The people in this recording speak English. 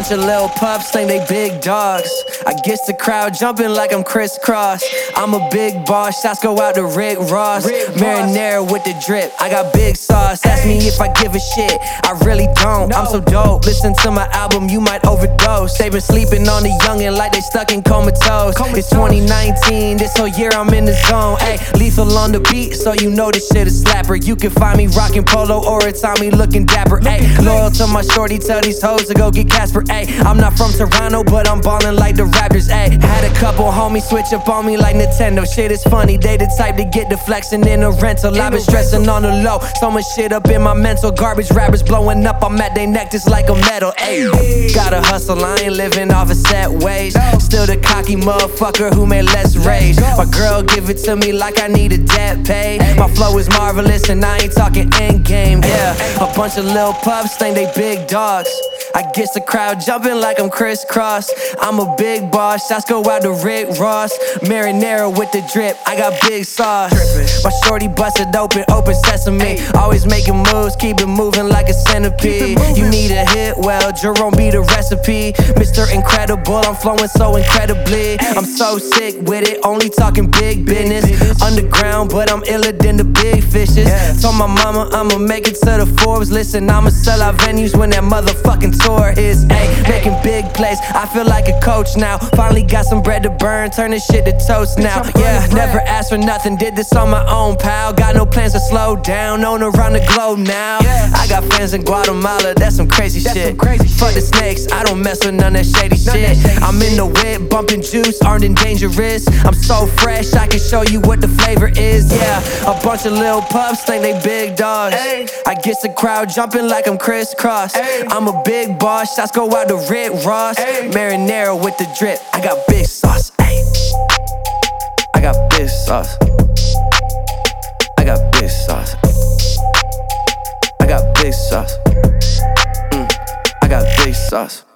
bunch of little pups think they big dogs. I guess the crowd jumping like I'm crisscross. I'm a big boss, shots go out to Rick Ross. Marinara with the drip, I got big sauce. Ask me if I give a shit, I really don't. I'm so dope, listen to my album, you might overdose. They been sleeping on the youngin' like they stuck in comatose. It's 2019, this whole year I'm in the zone. Ay, lethal on the beat, so you know this shit is slapper. You can find me rockin' polo or a Tommy looking dapper. Ay, loyal to my shorty, tell these hoes to go get Casper. Ay, I'm not from Toronto, but I'm ballin' like the Raptors. Ay, had a couple homies switch up on me like Nintendo. Shit is funny, they the type to get the flexin' in a rental. I been stressin' on the low, so much shit up in my mental. Garbage rappers blowing up, I'm at they neck just like a medal. Ay, gotta hustle, I ain't living off a set wage. Still the cocky motherfucker who made less rage. My girl give it to me like I need a debt pay. My flow is marvelous and I ain't talking endgame. Yeah, a bunch of little pups think they big dogs. I guess the crowd jumping like I'm crisscross. I'm a big boss, shots go out to Rick Ross. Marinara with the drip, I got big sauce. My shorty busted open, open sesame. Always making moves, keep it moving like a centipede. You need a hit, well, Jerome be the recipe. Mr. Incredible, I'm flowing so incredibly. I'm so sick with it, only talking big business. Underground, but I'm iller than the big fishes. Told my mama I'ma make it to the Forbes list, and I'ma sell out venues when that motherfucking tour is. Ayy, making big plays, I feel like a coach now. Finally got some bread to burn, turn this shit to toast now. Yeah, never asked for nothing, did this on my own, pal. Got no plans to slow down, known around the globe now. I got fans in Guatemala, that's some crazy shit. Fuck the snakes, I don't mess with none of that shady shit. I'm in the whip, bumping juice, armed and dangerous. I'm so fresh, I can show you what the flavor is. Yeah, a bunch of little pups think they big dogs. I guess the crowd jumping like I'm crisscross. I'm a big boss, shots go out to Rick Ross. Marinara with the drip, I got big sauce. I got big sauce. I got big sauce. I got big sauce. I got big sauce.